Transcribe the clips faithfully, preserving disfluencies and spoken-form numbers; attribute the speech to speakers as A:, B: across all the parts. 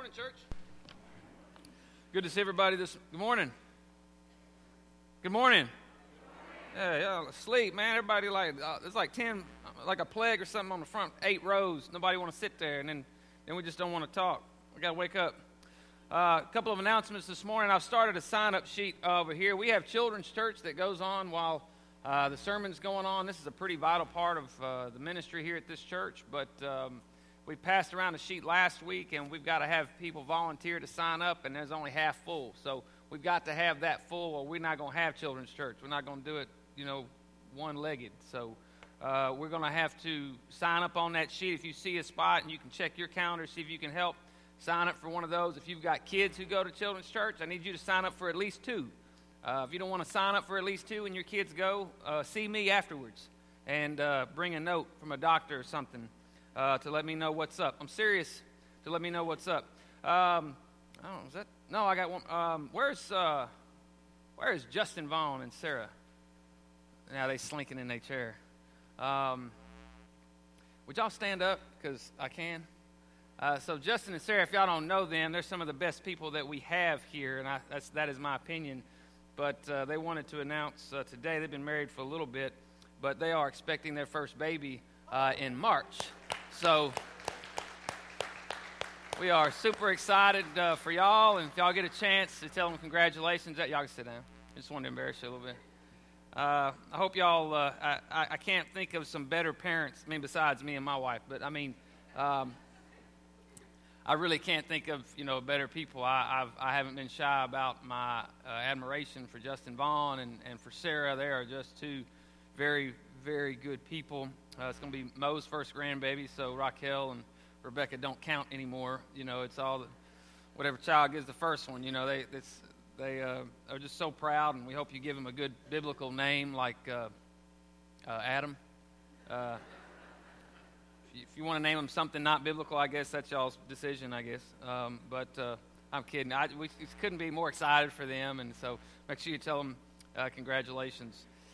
A: Morning, church. Good to see everybody this good morning. Good morning. Yeah, y'all asleep, man. Everybody like uh, it's like ten, like a plague or something on the front, eight rows. Nobody want to sit there, and then then we just don't want to talk. We got to wake up. Uh, a couple of announcements this morning. I've started a sign-up sheet over here. We have children's church that goes on while uh, the sermon's going on. This is a pretty vital part of uh, the ministry here at this church, but um, we passed around a sheet last week, and we've got to have people volunteer to sign up, and there's only half full. So we've got to have that full, or we're not going to have children's church. We're not going to do it, you know, one-legged. So uh, we're going to have to sign up on that sheet. If you see a spot, and you can check your calendar, see if you can help, sign up for one of those. If you've got kids who go to children's church, I need you to sign up for at least two. Uh, if you don't want to sign up for at least two and your kids go, uh, see me afterwards and uh, bring a note from a doctor or something. Uh, to let me know what's up. I'm serious. To let me know what's up. Um, I don't know. Is that? No, I got one. Um, where's uh, Where's Justin Vaughn and Sarah? Now they slinking in their chair. Um, would y'all stand up? Because I can. Uh, so Justin and Sarah, if y'all don't know them, they're some of the best people that we have here, and I, that's that is my opinion. But uh, they wanted to announce uh, today. They've been married for a little bit, but they are expecting their first baby uh, in March. So we are super excited uh, for y'all, and if y'all get a chance to tell them congratulations, y'all can sit down. I just wanted to embarrass you a little bit. Uh, I hope y'all, uh, I, I can't think of some better parents, I mean, besides me and my wife, but I mean, um, I really can't think of, you know, better people. I, I've, I haven't been shy about my uh, admiration for Justin Vaughn and, and for Sarah. They are just two very, very good people. Uh, it's going to be Mo's first grandbaby, so Raquel and Rebecca don't count anymore. You know, it's all the, whatever child gets the first one. You know, they it's, they uh, are just so proud, and we hope you give them a good biblical name like uh, uh, Adam. Uh, if you, if you want to name them something not biblical, I guess that's y'all's decision, I guess. Um, but uh, I'm kidding. I, we couldn't be more excited for them, and so make sure you tell them uh, congratulations.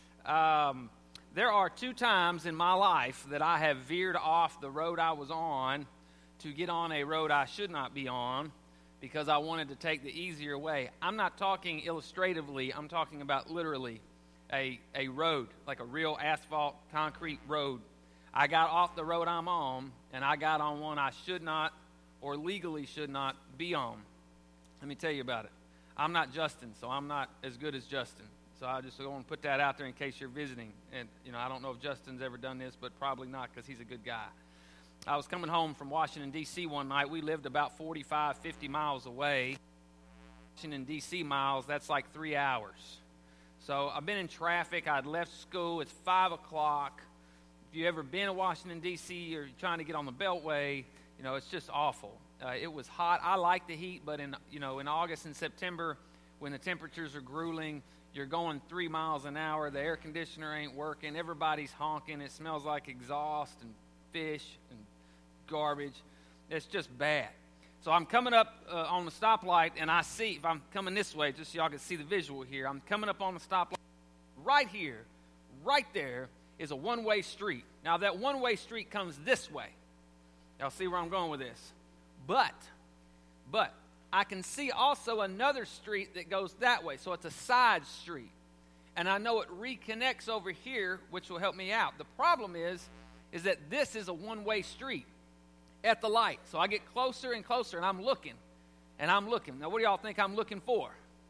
A: Um, There are two times in my life that I have veered off the road I was on to get on a road I should not be on because I wanted to take the easier way. I'm not talking illustratively. I'm talking about literally a, a road, like a real asphalt, concrete road. I got off the road I'm on, and I got on one I should not or legally should not be on. Let me tell you about it. I'm not Justin, so I'm not as good as Justin. So I just want to put that out there in case you're visiting. And, you know, I don't know if Justin's ever done this, but probably not because he's a good guy. I was coming home from Washington, D C one night. We lived about forty-five, fifty miles away. Washington, D C miles, that's like three hours. So I've been in traffic. I'd left school. It's five o'clock. If you've ever been to Washington, D C or you're trying to get on the Beltway, you know, it's just awful. Uh, it was hot. I like the heat, but in, you know, in August and September when the temperatures are grueling, you're going three miles an hour. The air conditioner ain't working. Everybody's honking. It smells like exhaust and fish and garbage. It's just bad. So I'm coming up uh, on the stoplight, and I see, if I'm coming this way, just so y'all can see the visual here, I'm coming up on the stoplight. Right here, right there, is a one-way street. Now, that one-way street comes this way. Y'all see where I'm going with this. But, but, I can see also another street that goes that way. So it's a side street. And I know it reconnects over here, which will help me out. The problem is, is that this is a one-way street at the light. So I get closer and closer, and I'm looking. And I'm looking. Now, what do y'all think I'm looking for?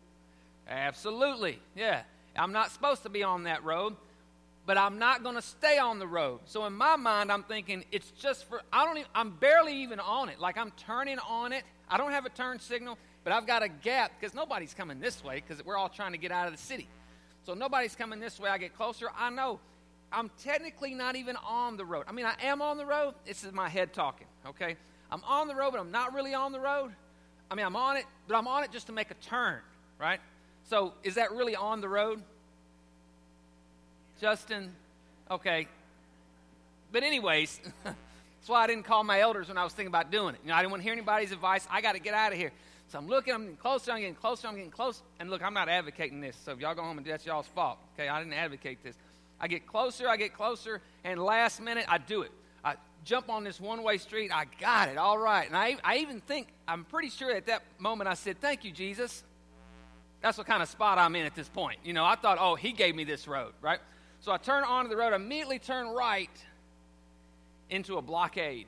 A: Absolutely. Yeah. I'm not supposed to be on that road, but I'm not going to stay on the road. So in my mind, I'm thinking it's just for, I don't even, I'm barely even on it. Like I'm turning on it. I don't have a turn signal, but I've got a gap because nobody's coming this way because we're all trying to get out of the city. So nobody's coming this way. I get closer. I know I'm technically not even on the road. I mean, I am on the road. This is my head talking, okay? I'm on the road, but I'm not really on the road. I mean, I'm on it, but I'm on it just to make a turn, right? So is that really on the road? Justin, okay. But anyways, that's why I didn't call my elders when I was thinking about doing it. You know, I didn't want to hear anybody's advice. I got to get out of here. So I'm looking, I'm getting closer, I'm getting closer, I'm getting close. And look, I'm not advocating this. So if y'all go home and that's y'all's fault. Okay, I didn't advocate this. I get closer, I get closer, and last minute I do it. I jump on this one-way street. I got it, all right. And I, I even think, I'm pretty sure at that moment I said, thank you, Jesus. That's what kind of spot I'm in at this point. You know, I thought, oh, he gave me this road, right? So I turn onto the road, immediately turn right into a blockade.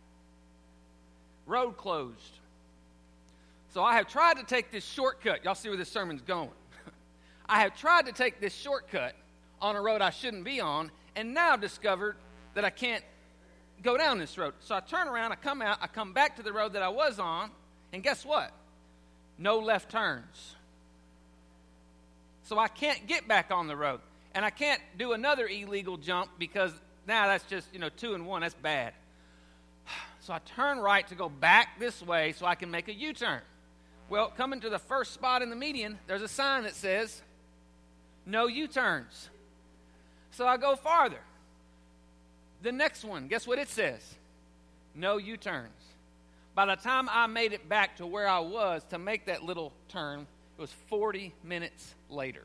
A: Road closed. So I have tried to take this shortcut. Y'all see where this sermon's going. I have tried to take this shortcut on a road I shouldn't be on, and now discovered that I can't go down this road. So I turn around, I come out, I come back to the road that I was on, and guess what? No left turns. So I can't get back on the road. And I can't do another illegal jump because now that's just, you know, two and one. That's bad. So I turn right to go back this way so I can make a U-turn. Well, coming to the first spot in the median, there's a sign that says, no U-turns. So I go farther. The next one, guess what it says? No U-turns. By the time I made it back to where I was to make that little turn, it was forty minutes later.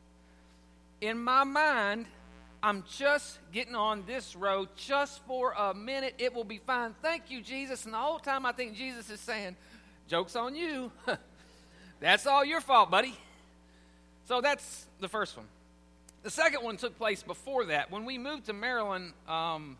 A: In my mind, I'm just getting on this road just for a minute. It will be fine. Thank you, Jesus. And the whole time I think Jesus is saying, joke's on you. That's all your fault, buddy. So that's the first one. The second one took place before that. When we moved to Maryland, um,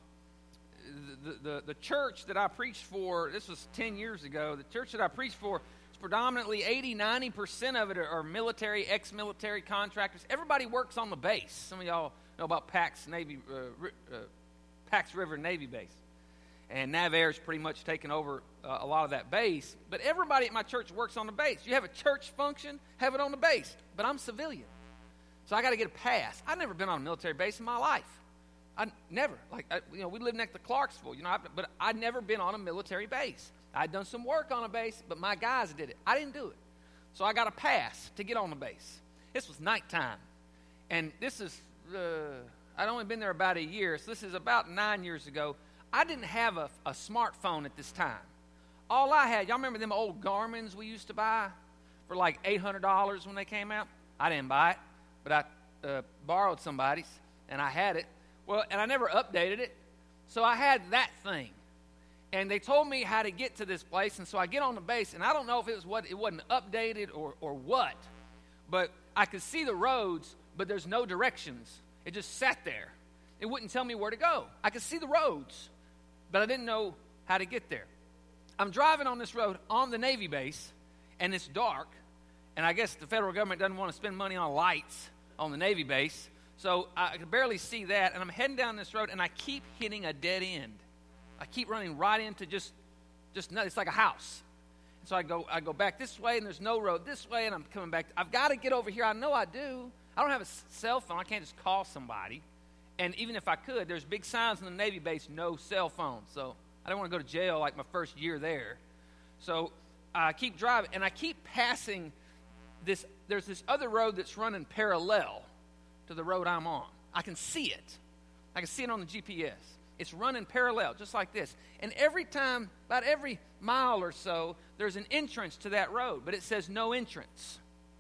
A: the, the, the church that I preached for, this was ten years ago, the church that I preached for, predominantly eighty, ninety percent of it are, are military, ex-military contractors. Everybody works on the base. Some of y'all know about Pax Navy, uh, uh, Pax River Navy Base. And NavAir's pretty much taken over uh, a lot of that base. But everybody at my church works on the base. You have a church function, have it on the base. But I'm civilian. So I got to get a pass. I've never been on a military base in my life. I never. Like, I, you know, we lived next to Clarksville, you know, I, but I'd never been on a military base. I'd done some work on a base, but my guys did it. I didn't do it. So I got a pass to get on the base. This was nighttime. And this is, uh, I'd only been there about a year, so this is about nine years ago. I didn't have a, a smartphone at this time. All I had, y'all remember them old Garmins we used to buy for like eight hundred dollars when they came out? I didn't buy it, but I uh, borrowed somebody's, and I had it. Well, and I never updated it, so I had that thing. And they told me how to get to this place, and so I get on the base, and I don't know if it was what it wasn't updated or, or what, but I could see the roads, but there's no directions. It just sat there. It wouldn't tell me where to go. I could see the roads, but I didn't know how to get there. I'm driving on this road on the Navy base, and it's dark, and I guess the federal government doesn't want to spend money on lights on the Navy base, so I could barely see that, and I'm heading down this road, and I keep hitting a dead end. I keep running right into just, just it's like a house. And so I go, I go back this way, and there's no road this way, and I'm coming back. I've got to get over here. I know I do. I don't have a cell phone. I can't just call somebody. And even if I could, there's big signs in the Navy base, no cell phone. So I don't want to go to jail like my first year there. So I keep driving, and I keep passing this. There's this other road that's running parallel to the road I'm on. I can see it. I can see it on the G P S. It's running parallel, just like this. And every time, about every mile or so, there's an entrance to that road, but it says no entrance.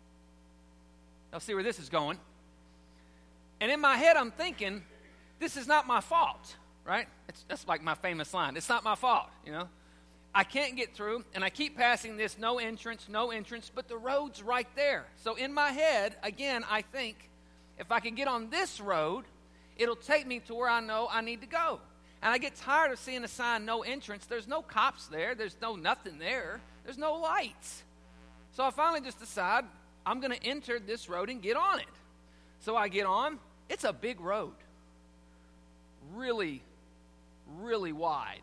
A: I'll see where this is going. And in my head, I'm thinking, this is not my fault, right? It's, that's like my famous line. It's not my fault, you know. I can't get through, and I keep passing this no entrance, no entrance, but the road's right there. So in my head, again, I think, if I can get on this road, it'll take me to where I know I need to go. And I get tired of seeing a sign, no entrance. There's no cops there. There's no nothing there. There's no lights. So I finally just decide I'm going to enter this road and get on it. So I get on. It's a big road. Really, really wide.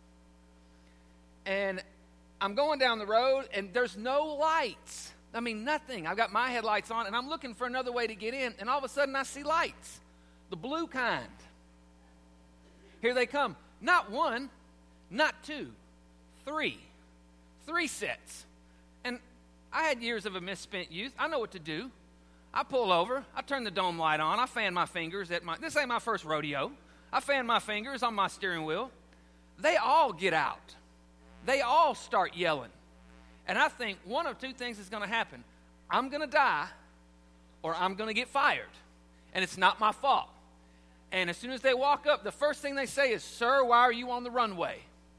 A: And I'm going down the road, and there's no lights. I mean, nothing. I've got my headlights on, and I'm looking for another way to get in, and all of a sudden I see lights. The blue kind. Here they come. Not one, not two, three. Three sets. And I had years of a misspent youth. I know what to do. I pull over. I turn the dome light on. I fan my fingers at my, this ain't my first rodeo. I fan my fingers on my steering wheel. They all get out. They all start yelling. And I think one of two things is going to happen. I'm going to die, or I'm going to get fired. And it's not my fault. And as soon as they walk up, the first thing they say is, "Sir, why are you on the runway?"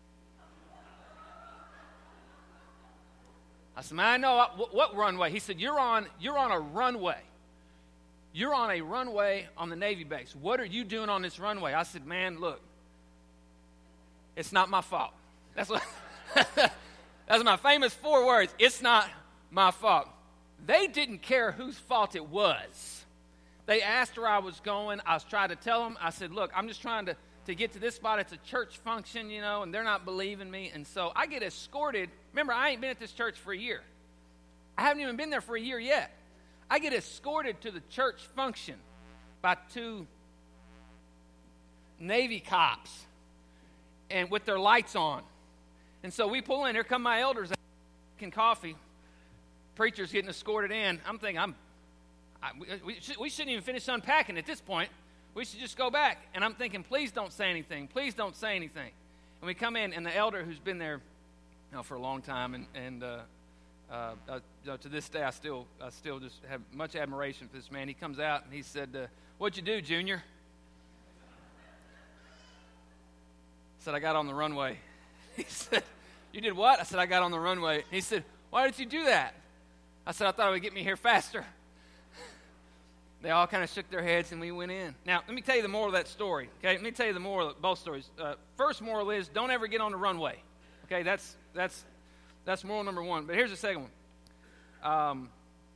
A: I said, "Man, I know. What, what runway?" He said, you're on, you're on a runway. You're on a runway on the Navy base. What are you doing on this runway? I said, "Man, look, it's not my fault." That's what that's my famous four words. It's not my fault. They didn't care whose fault it was. They asked where I was going. I was trying to tell them. I said, "Look, I'm just trying to, to get to this spot. It's a church function, you know, and they're not believing me." And so I get escorted. Remember, I ain't been at this church for a year. I haven't even been there for a year yet. I get escorted to the church function by two Navy cops and with their lights on. And so we pull in. Here come my elders drinking coffee. Preacher's getting escorted in. I'm thinking, I'm, I, we, we, should, we shouldn't even finish unpacking at this point. We should just go back. And I'm thinking, please don't say anything. Please don't say anything. And we come in, and the elder who's been there you know, for a long time, and, and uh, uh, uh, you know, to this day, I still, I still just have much admiration for this man. He comes out, and he said, uh, "What'd you do, Junior?" I said, "I got on the runway." He said, "You did what?" I said, "I got on the runway." He said, "Why did you do that?" I said, "I thought it would get me here faster." They all kind of shook their heads, and we went in. Now, let me tell you the moral of that story, okay? Let me tell you the moral of both stories. Uh, first moral is, don't ever get on the runway, okay? That's that's that's moral number one. But here's the second one. Um,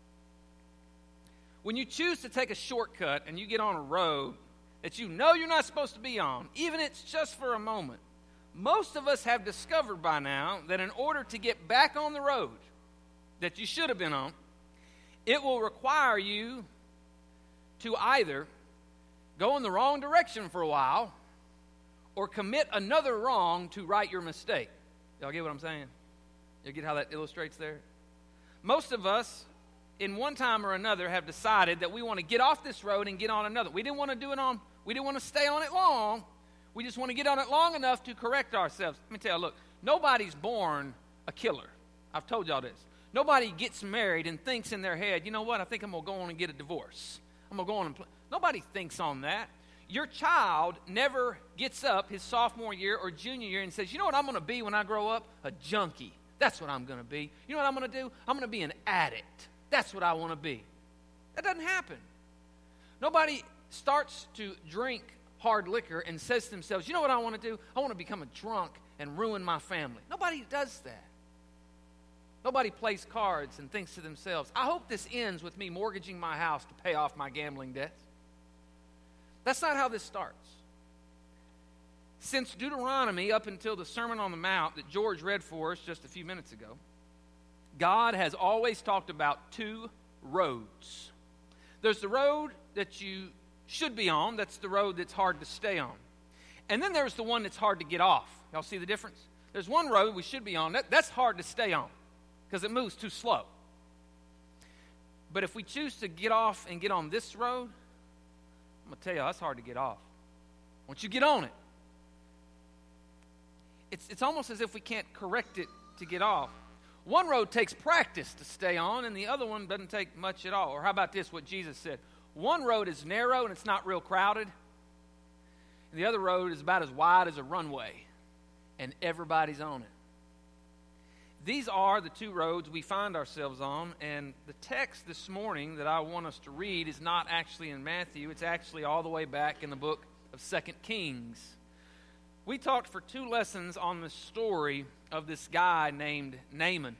A: when you choose to take a shortcut and you get on a road that you know you're not supposed to be on, even if it's just for a moment, most of us have discovered by now that in order to get back on the road that you should have been on, it will require you to either go in the wrong direction for a while or commit another wrong to right your mistake. Y'all get what I'm saying? You get how that illustrates there? Most of us, in one time or another, have decided that we want to get off this road and get on another. We didn't want to do it on, we didn't want to stay on it long. We just want to get on it long enough to correct ourselves. Let me tell you, look, nobody's born a killer. I've told y'all this. Nobody gets married and thinks in their head, you know what, I think I'm going to go on and get a divorce. I'm going to go on and play. Nobody thinks on that. Your child never gets up his sophomore year or junior year and says, you know what I'm going to be when I grow up? A junkie. That's what I'm going to be. You know what I'm going to do? I'm going to be an addict. That's what I want to be. That doesn't happen. Nobody starts to drink hard liquor and says to themselves, you know what I want to do? I want to become a drunk and ruin my family. Nobody does that. Nobody plays cards and thinks to themselves, I hope this ends with me mortgaging my house to pay off my gambling debts. That's not how this starts. Since Deuteronomy up until the Sermon on the Mount that George read for us just a few minutes ago, God has always talked about two roads. There's the road that you should be on. That's the road that's hard to stay on. And then there's the one that's hard to get off. Y'all see the difference? There's one road we should be on. That, that's hard to stay on because it moves too slow. But if we choose to get off and get on this road, I'm going to tell you, that's hard to get off. Once you get on it, it's, it's almost as if we can't correct it to get off. One road takes practice to stay on, and the other one doesn't take much at all. Or how about this, what Jesus said? One road is narrow, and it's not real crowded. And the other road is about as wide as a runway, and everybody's on it. These are the two roads we find ourselves on, and the text this morning that I want us to read is not actually in Matthew. It's actually all the way back in the book of Second Kings. We talked for two lessons on the story of this guy named Naaman.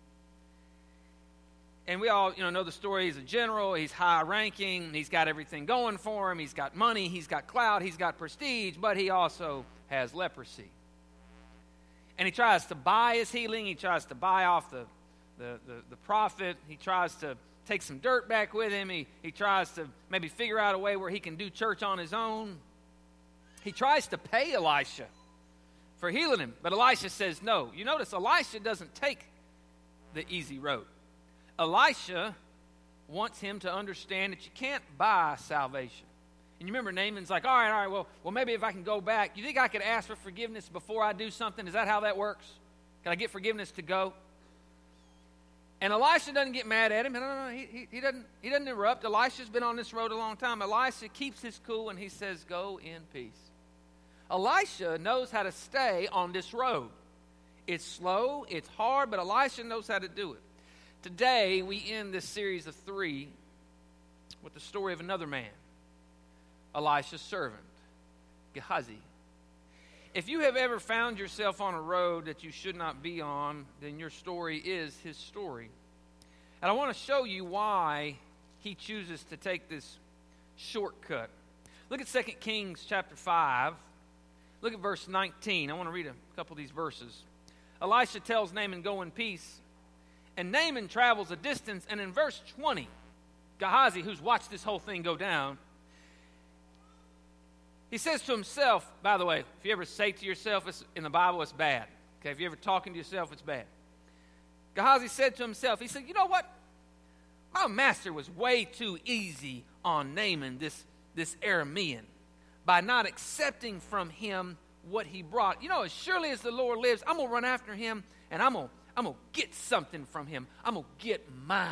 A: And we all, you know, know the story. He's a general. He's high-ranking. He's got everything going for him. He's got money. He's got clout. He's got prestige. But he also has leprosy. And he tries to buy his healing. He tries to buy off the, the, the, the prophet. He tries to take some dirt back with him. He, he tries to maybe figure out a way where he can do church on his own. He tries to pay Elisha for healing him. But Elisha says no. You notice Elisha doesn't take the easy road. Elisha wants him to understand that you can't buy salvation. And you remember Naaman's like, all right, all right, well, well, maybe if I can go back, you think I could ask for forgiveness before I do something? Is that how that works? Can I get forgiveness to go? And Elisha doesn't get mad at him. No, no, no, he, he, he, doesn't, he doesn't interrupt. Elisha's been on this road a long time. Elisha keeps his cool, and he says, go in peace. Elisha knows how to stay on this road. It's slow, it's hard, but Elisha knows how to do it. Today, we end this series of three with the story of another man, Elisha's servant, Gehazi. If you have ever found yourself on a road that you should not be on, then your story is his story. And I want to show you why he chooses to take this shortcut. Look at Second Kings chapter five. Look at verse nineteen. I want to read a couple of these verses. Elisha tells Naaman, go in peace. And Naaman travels a distance, and in verse twenty, Gehazi, who's watched this whole thing go down, he says to himself, by the way, if you ever say to yourself, it's, in the Bible, it's bad. Okay, if you're ever talking to yourself, it's bad. Gehazi said to himself, he said, you know what? My master was way too easy on Naaman, this, this Aramean, by not accepting from him what he brought. You know, as surely as the Lord lives, I'm going to run after him, and I'm going to I'm going to get something from him. I'm going to get mine.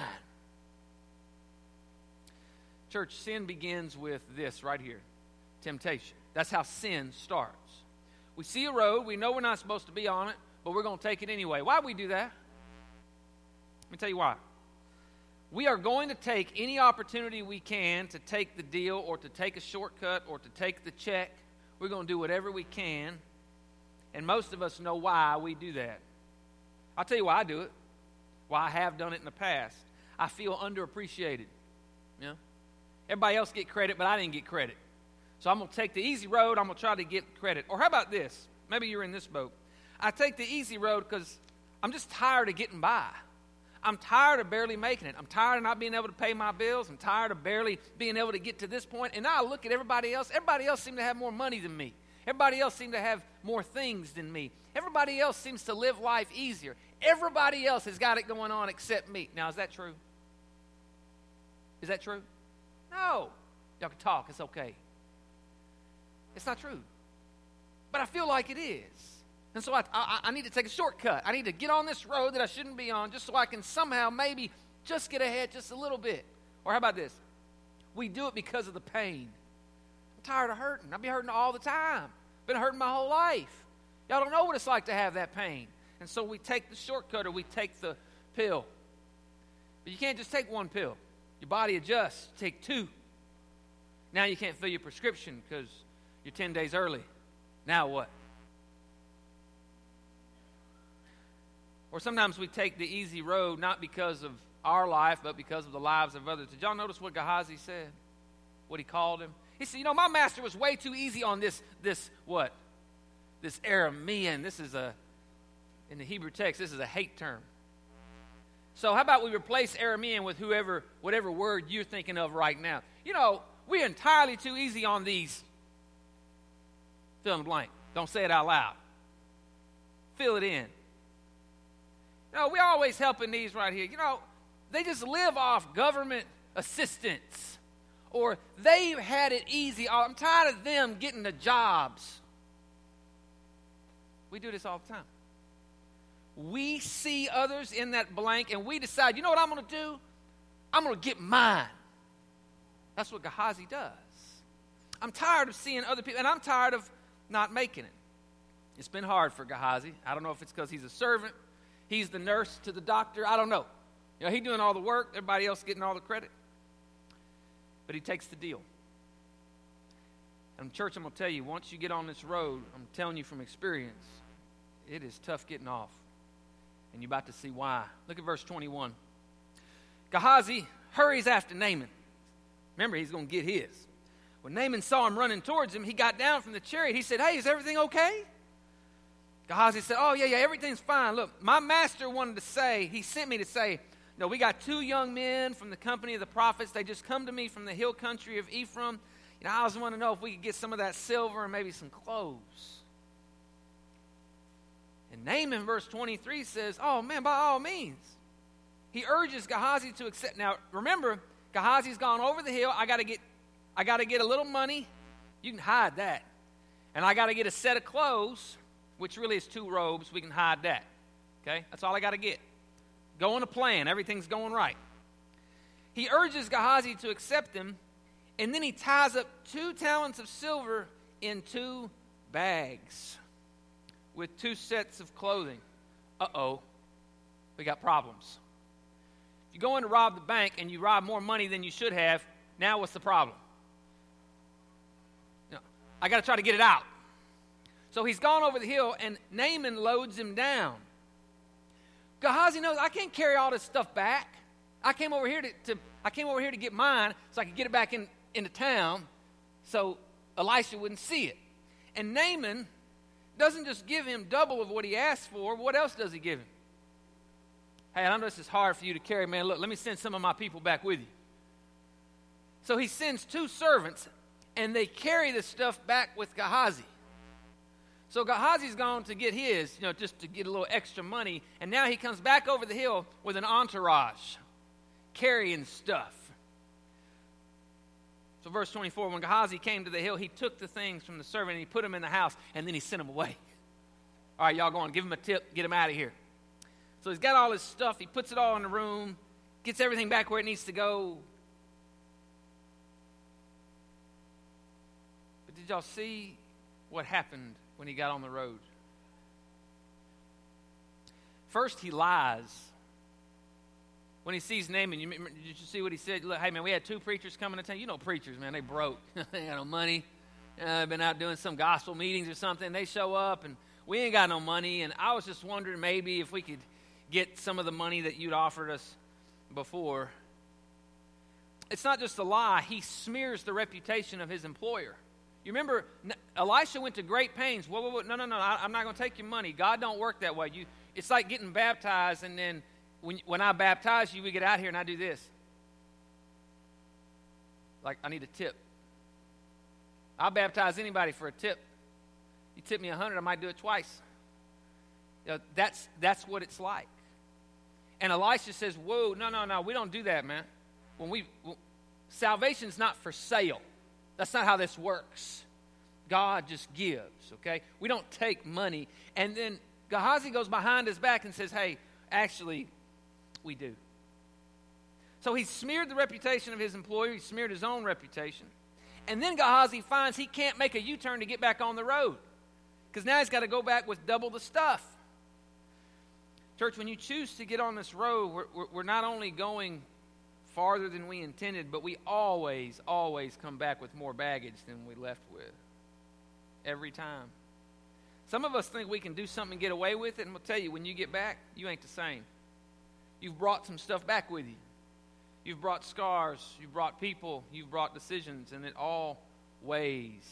A: Church, sin begins with this right here. Temptation. That's how sin starts. We see a road, we know we're not supposed to be on it, but we're going to take it anyway. Why do we do that? Let me tell you why. We are going to take any opportunity we can to take the deal or to take a shortcut or to take the check. We're going to do whatever we can, and most of us know why we do that. I'll tell you why I do it, why I have done it in the past. I feel underappreciated. You know? Everybody else get credit, but I didn't get credit. So I'm going to take the easy road. I'm going to try to get credit. Or how about this? Maybe you're in this boat. I take the easy road because I'm just tired of getting by. I'm tired of barely making it. I'm tired of not being able to pay my bills. I'm tired of barely being able to get to this point. And now I look at everybody else. Everybody else seems to have more money than me. Everybody else seems to have more things than me. Everybody else seems to live life easier. Everybody else has got it going on except me. Now, is that true? Is that true? No. Y'all can talk. It's okay. It's not true. But I feel like it is. And so I, I, I need to take a shortcut. I need to get on this road that I shouldn't be on just so I can somehow maybe just get ahead just a little bit. Or how about this? We do it because of the pain. I'm tired of hurting. I've been hurting all the time. Been hurting my whole life. Y'all don't know what it's like to have that pain. And so we take the shortcut or we take the pill. But you can't just take one pill. Your body adjusts. Take two. Now you can't fill your prescription because you're ten days early. Now what? Or sometimes we take the easy road not because of our life, but because of the lives of others. Did y'all notice what Gehazi said? What he called him? He said, you know, my master was way too easy on this, this what? This Aramean. This is a, in the Hebrew text, this is a hate term. So how about we replace Aramean with whoever, whatever word you're thinking of right now? You know, we're entirely too easy on these. Fill in the blank. Don't say it out loud. Fill it in. You know, we're always helping these right here. You know, they just live off government assistance. Or they've had it easy. I'm tired of them getting the jobs. We do this all the time. We see others in that blank and we decide, you know what I'm going to do? I'm going to get mine. That's what Gehazi does. I'm tired of seeing other people, and I'm tired of not making it. It's been hard for Gehazi. I don't know if it's because he's a servant. He's the nurse to the doctor. I don't know. You know, he's doing all the work. Everybody else getting all the credit. But he takes the deal. And church, I'm going to tell you, once you get on this road, I'm telling you from experience, it is tough getting off. And you're about to see why. Look at verse twenty-one. Gehazi hurries after Naaman. Remember, he's going to get his. When Naaman saw him running towards him, he got down from the chariot. He said, hey, is everything okay? Gehazi said, oh, yeah, yeah, everything's fine. Look, my master wanted to say, he sent me to say, no, we got two young men from the company of the prophets. They just come to me from the hill country of Ephraim. You know, I was wanting to know if we could get some of that silver and maybe some clothes. And Naaman, verse twenty-three, says, oh, man, by all means. He urges Gehazi to accept. Now, remember, Gehazi's gone over the hill. I got to get I got to get a little money. You can hide that. And I got to get a set of clothes, which really is two robes. We can hide that. Okay? That's all I got to get. going to plan. Everything's going right. He urges Gehazi to accept him, and then he ties up two talents of silver in two bags with two sets of clothing. Uh-oh, we got problems. If you go in to rob the bank and you rob more money than you should have, now what's the problem? You know, I got to try to get it out. So he's gone over the hill, and Naaman loads him down. Gehazi knows, I can't carry all this stuff back. I came over here to, to I came over here to get mine so I could get it back in, into town so Elisha wouldn't see it. And Naaman doesn't just give him double of what he asked for. What else does he give him? Hey, I know this is hard for you to carry, man. Look, let me send some of my people back with you. So he sends two servants, and they carry the stuff back with Gehazi. So Gehazi's gone to get his, you know, just to get a little extra money, and now he comes back over the hill with an entourage, carrying stuff. So verse twenty-four, when Gehazi came to the hill, he took the things from the servant and he put them in the house, and then he sent them away. All right, y'all go on, give him a tip, get him out of here. So he's got all his stuff, he puts it all in the room, gets everything back where it needs to go. But did y'all see what happened when he got on the road? First, he lies. When he sees Naaman, you, did you see what he said? Look, hey, man, we had two preachers coming to town. You know preachers, man, they broke. They ain't got no money. Uh, they've been out doing some gospel meetings or something. They show up, and we ain't got no money. And I was just wondering maybe if we could get some of the money that you'd offered us before. It's not just a lie. He smears the reputation of his employer. You remember, Elisha went to great pains. Whoa, whoa, whoa, no, no, no, I, I'm not going to take your money. God don't work that way. You, it's like getting baptized, and then when, when I baptize you, we get out here and I do this. Like, I need a tip. I'll baptize anybody for a tip. You tip me a hundred, I might do it twice. You know, that's, that's what it's like. And Elisha says, whoa, no, no, no, we don't do that, man. When we, well, salvation's not for sale. That's not how this works. God just gives, okay? We don't take money. And then Gehazi goes behind his back and says, hey, actually, we do. So he smeared the reputation of his employer. He smeared his own reputation. And then Gehazi finds he can't make a U-turn to get back on the road because now he's got to go back with double the stuff. Church, when you choose to get on this road, we're, we're, we're not only going farther than we intended, but we always, always come back with more baggage than we left with. Every time. Some of us think we can do something and get away with it, and we'll tell you, when you get back, you ain't the same. You've brought some stuff back with you. You've brought scars, you've brought people, you've brought decisions, and it all weighs.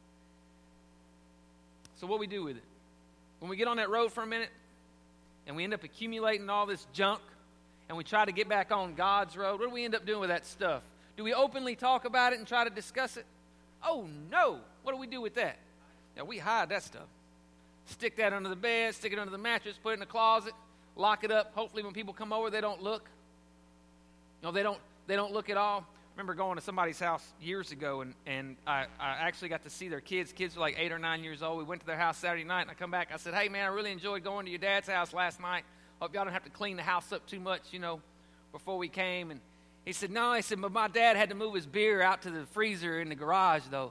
A: So what do we do with it? When we get on that road for a minute, and we end up accumulating all this junk, and we try to get back on God's road, what do we end up doing with that stuff? Do we openly talk about it and try to discuss it? Oh, no. What do we do with that? Now, we hide that stuff. Stick that under the bed, stick it under the mattress, put it in the closet, lock it up. Hopefully when people come over, they don't look. You know, they don't they don't look at all. I remember going to somebody's house years ago, and, and I, I actually got to see their kids. Kids were like eight or nine years old. We went to their house Saturday night, and I come back. I said, hey, man, I really enjoyed going to your dad's house last night. Hope y'all don't have to clean the house up too much, you know, before we came. And he said, no. He said, but my dad had to move his beer out to the freezer in the garage, though.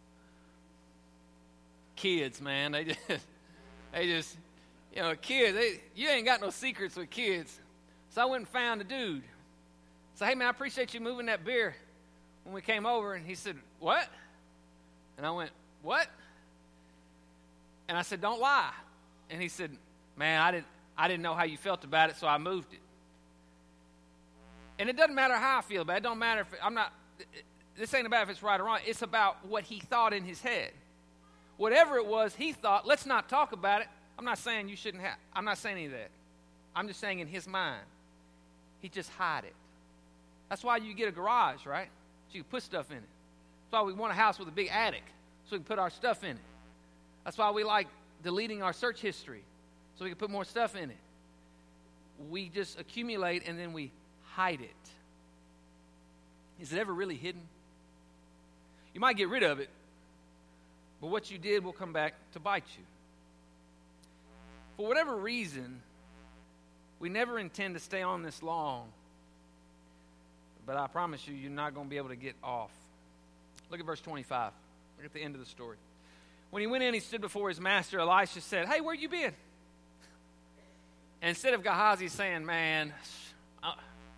A: Kids, man, they just, they just, you know, kids, they, you ain't got no secrets with kids. So I went and found the dude. So, hey, man, I appreciate you moving that beer when we came over. And he said, what? And I went, what? And I said, don't lie. And he said, man, I didn't, I didn't know how you felt about it, so I moved it. And it doesn't matter how I feel about it. It don't matter if, it, I'm not, this ain't about if it's right or wrong. It's about what he thought in his head. Whatever it was, he thought, let's not talk about it. I'm not saying you shouldn't have, I'm not saying any of that. I'm just saying in his mind, he just hide it. That's why you get a garage, right? So you can put stuff in it. That's why we want a house with a big attic, so we can put our stuff in it. That's why we like deleting our search history, so we can put more stuff in it. We just accumulate and then we hide it. Is it ever really hidden? You might get rid of it, but what you did will come back to bite you. For whatever reason, We never intend to stay on this long. But I promise you, you're not going to be able to get off. Look at verse twenty-five. Look at the end of the story. When he went in, he stood before his master. Elisha said, "Hey, where you been?" And instead of Gehazi saying, "Man, I,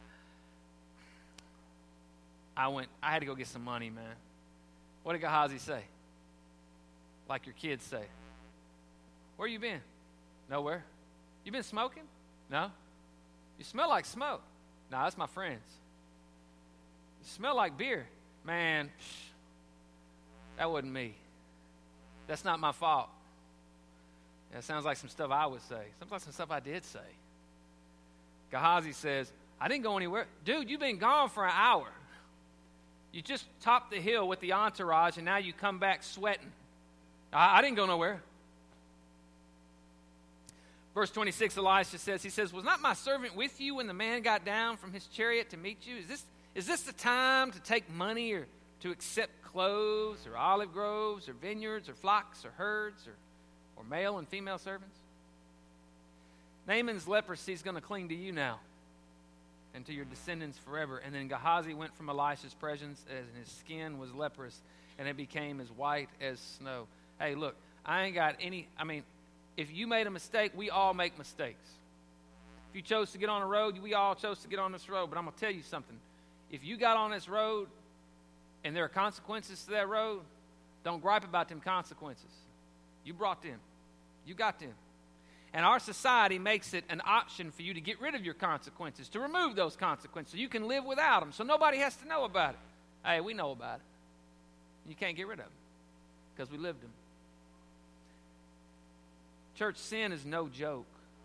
A: I went, I had to go get some money, man." What did Gehazi say? Like your kids say. "Where you been?" "Nowhere." "You been smoking?" "No." "You smell like smoke." "No, that's my friends." "You smell like beer." "Man, psh, that wasn't me. That's not my fault." That sounds like some stuff I would say. Sounds like some stuff I did say. Gehazi says, "I didn't go anywhere." "Dude, you've been gone for an hour. You just topped the hill with the entourage, and now you come back sweating." I, I didn't go nowhere. Verse twenty-six, Elisha says, he says, "Was not my servant with you when the man got down from his chariot to meet you? Is this, is this the time to take money or to accept clothes or olive groves or vineyards or flocks or herds or, or male and female servants?" Naaman's leprosy is going to cling to you now and to your descendants forever. And then Gehazi went from Elisha's presence, and his skin was leprous, and it became as white as snow. Hey, look, I ain't got any, I mean, if you made a mistake, we all make mistakes. If you chose to get on a road, we all chose to get on this road. But I'm going to tell you something. If you got on this road and there are consequences to that road, don't gripe about them consequences. You brought them. You got them. And our society makes it an option for you to get rid of your consequences, to remove those consequences so you can live without them, so nobody has to know about it. Hey, we know about it. You can't get rid of them because we lived them. Church, sin is no joke.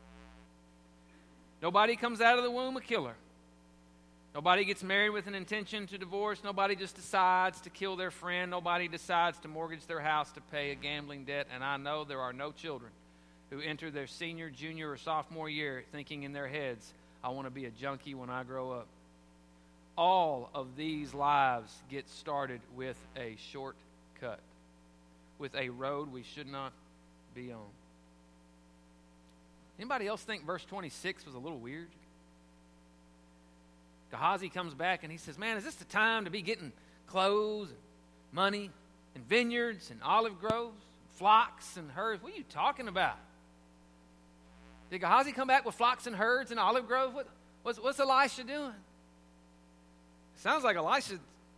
A: Nobody comes out of the womb a killer. Nobody gets married with an intention to divorce. Nobody just decides to kill their friend. Nobody decides to mortgage their house to pay a gambling debt. And I know there are no children who enter their senior, junior, or sophomore year thinking in their heads, "I want to be a junkie when I grow up." All of these lives get started with a shortcut, with a road we should not be on. Anybody else think verse twenty-six was a little weird? Gehazi comes back and he says, "Man, is this the time to be getting clothes and money and vineyards and olive groves, flocks and herds?" What are you talking about? Did Gehazi come back with flocks and herds and olive groves? What, what's, what's Elisha doing? Sounds like Elisha is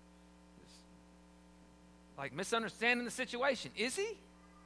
A: like misunderstanding the situation. Is he?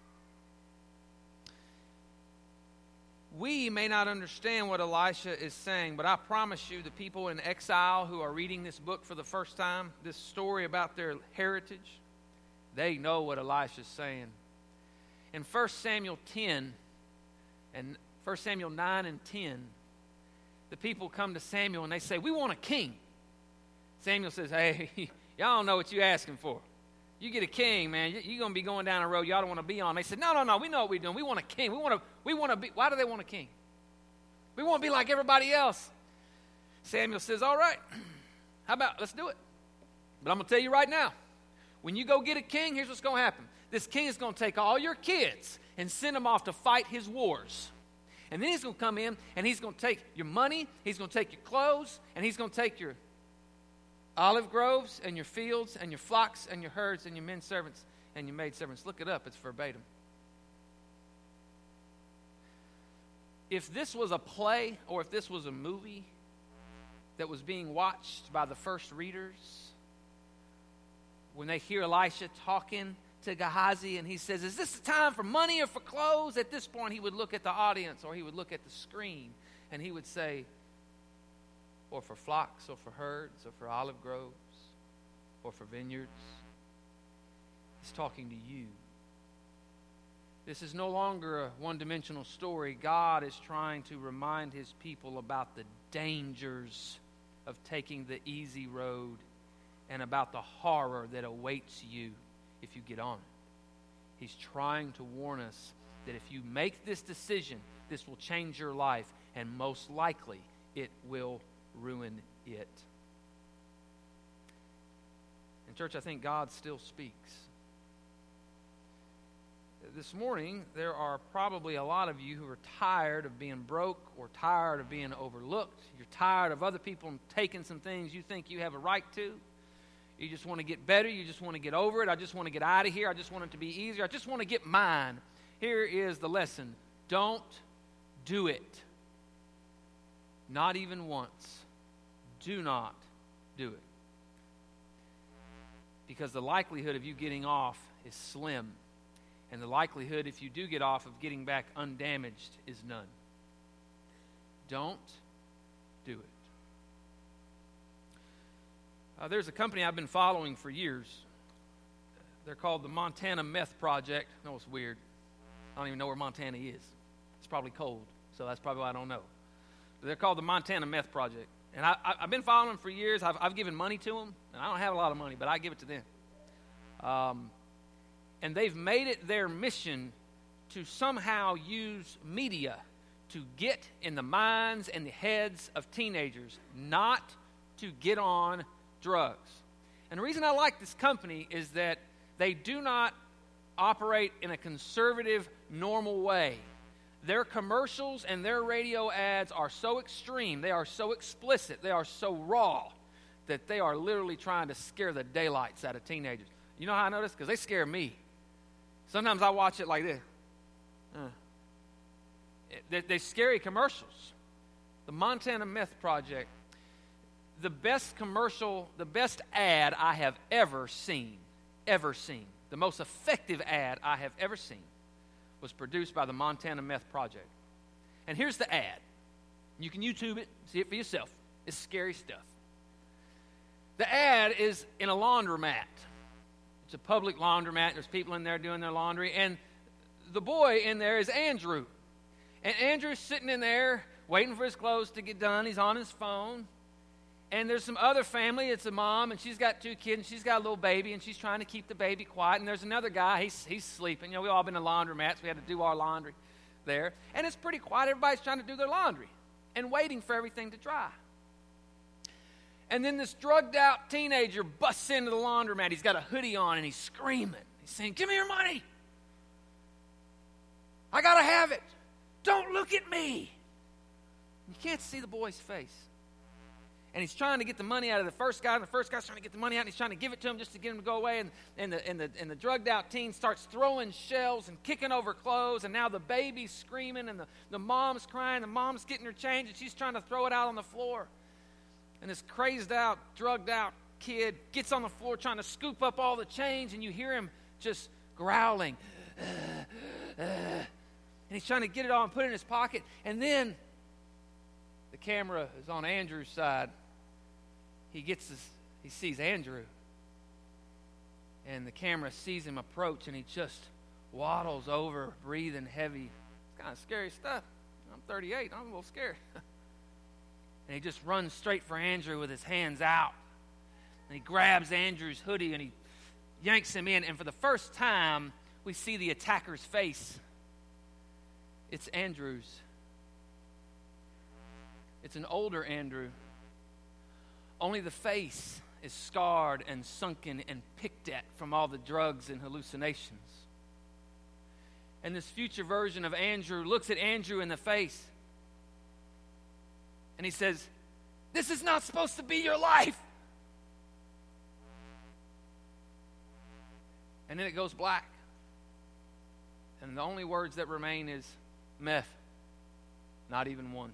A: We may not understand what Elisha is saying, but I promise you the people in exile who are reading this book for the first time, this story about their heritage, they know what Elisha is saying. In First Samuel ten and First Samuel nine and ten, the people come to Samuel and they say, "We want a king." Samuel says, "Hey, y'all don't know what you're asking for. You get a king, man, you're going to be going down a road y'all don't want to be on." They said, no, no, no, we know what we're doing. We want a king. We want to, we want to be, why do they want a king? We want to be like everybody else. Samuel says, "All right, how about, let's do it. But I'm going to tell you right now, when you go get a king, here's what's going to happen. This king is going to take all your kids and send them off to fight his wars. And then he's going to come in and he's going to take your money, he's going to take your clothes, and he's going to take your olive groves and your fields and your flocks and your herds and your men servants and your maid servants." Look it up. It's verbatim. If this was a play or if this was a movie that was being watched by the first readers, when they hear Elisha talking to Gehazi and he says, "Is this the time for money or for clothes?" At this point, he would look at the audience or he would look at the screen and he would say, "Or for flocks, or for herds, or for olive groves, or for vineyards." He's talking to you. This is no longer a one-dimensional story. God is trying to remind his people about the dangers of taking the easy road and about the horror that awaits you if you get on it. He's trying to warn us that if you make this decision, this will change your life, and most likely it will ruin it. And church, I think God still speaks. this morning, there are probably a lot of you who are tired of being broke or tired of being overlooked. You're tired of other people taking some things you think you have a right to. You just want to get better. You just want to get over it. I just want to get out of here. I just want it to be easier. I just want to get mine. Here is the lesson. Don't do it. Not even once. Do not do it. Because the likelihood of you getting off is slim. And the likelihood, if you do get off, of getting back undamaged is none. Don't do it. Uh, there's a company I've been following for years. They're called the Montana Meth Project. I know it's weird. I don't even know where Montana is. It's probably cold, so that's probably why I don't know. But they're called the Montana Meth Project. And I, I, I've been following them for years. I've, I've given money to them. And I don't have a lot of money, but I give it to them. Um, and they've made it their mission to somehow use media to get in the minds and the heads of teenagers, not to get on drugs. And the reason I like this company is that they do not operate in a conservative, normal way. Their commercials and their radio ads are so extreme, they are so explicit, they are so raw, that they are literally trying to scare the daylights out of teenagers. You know how I know this? Because they scare me. Sometimes I watch it like this. Uh, they, they're scary commercials. The Montana Meth Project, the best commercial, the best ad I have ever seen, ever seen, the most effective ad I have ever seen was produced by the Montana Meth Project. And here's the ad. You can YouTube it, see it for yourself. It's scary stuff. The ad is in a laundromat. It's a public laundromat. There's people in there doing their laundry. And the boy in there is Andrew. And Andrew's sitting in there waiting for his clothes to get done. He's on his phone. And there's some other family. It's a mom, and she's got two kids, and she's got a little baby, and she's trying to keep the baby quiet. And there's another guy. He's, he's sleeping. You know, we've all been to laundromats. We had to do our laundry there. And it's pretty quiet. Everybody's trying to do their laundry and waiting for everything to dry. And then this drugged-out teenager busts into the laundromat. He's got a hoodie on, and he's screaming. He's saying, "Give me your money. I got to have it. Don't look at me." You can't see the boy's face. And he's trying to get the money out of the first guy, and the first guy's trying to get the money out, and he's trying to give it to him just to get him to go away. And, and, the, and, the, and the drugged-out teen starts throwing shells and kicking over clothes, and now the baby's screaming, and the, the mom's crying. The mom's getting her change, and she's trying to throw it out on the floor. And this crazed-out, drugged-out kid gets on the floor trying to scoop up all the change, and you hear him just growling. Uh, uh, and he's trying to get it all and put it in his pocket. And then the camera is on Andrew's side. He gets this, he sees Andrew. And the camera sees him approach, and he just waddles over, breathing heavy. It's kind of scary stuff. I'm thirty-eight. I'm a little scared. And he just runs straight for Andrew with his hands out. And he grabs Andrew's hoodie, and he yanks him in. And for the first time, we see the attacker's face. It's Andrew's. It's an older Andrew. Only the face is scarred and sunken and picked at from all the drugs and hallucinations. And this future version of Andrew looks at Andrew in the face. And he says, "This is not supposed to be your life." And then it goes black. And the only words that remain is meth. Not even once.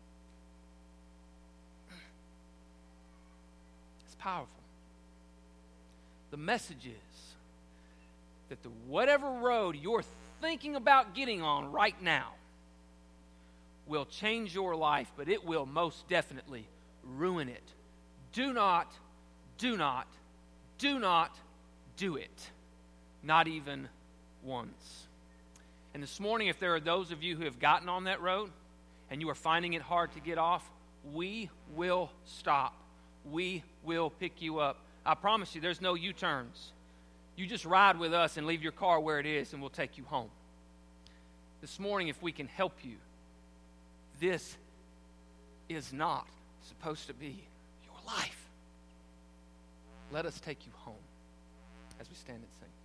A: It's powerful. The message is that the whatever road you're thinking about getting on right now will change your life, but it will most definitely ruin it. Do not, do not, do not do it. Not even once. And this morning, if there are those of you who have gotten on that road and you are finding it hard to get off, we will stop. We will pick you up. I promise you, there's no U-turns. You just ride with us and leave your car where it is, and we'll take you home. This morning, if we can help you, this is not supposed to be your life. Let us take you home as we stand and sing.